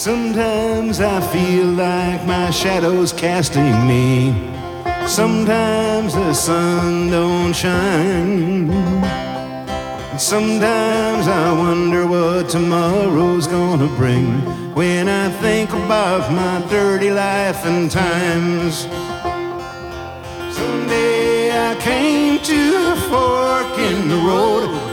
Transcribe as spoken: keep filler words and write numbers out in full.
Sometimes I feel like my shadow's casting me. Sometimes the sun don't shine. Sometimes I wonder what tomorrow's gonna bring. When I think about my dirty life and times. Someday I came to a fork in the road.